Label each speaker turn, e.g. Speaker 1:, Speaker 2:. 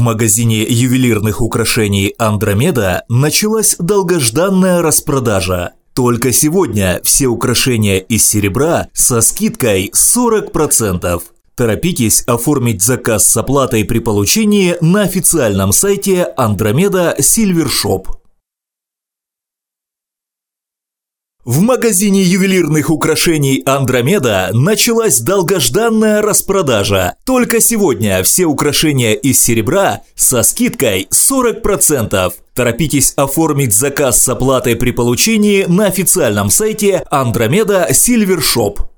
Speaker 1: В магазине ювелирных украшений «Андромеда» началась долгожданная распродажа. Только сегодня все украшения из серебра со скидкой 40%. Торопитесь оформить заказ с оплатой при получении на официальном сайте Андромеда Silver Shop. В магазине ювелирных украшений «Андромеда» началась долгожданная распродажа. Только сегодня все украшения из серебра со скидкой 40%. Торопитесь оформить заказ с оплатой при получении на официальном сайте Андромеда Silver Shop.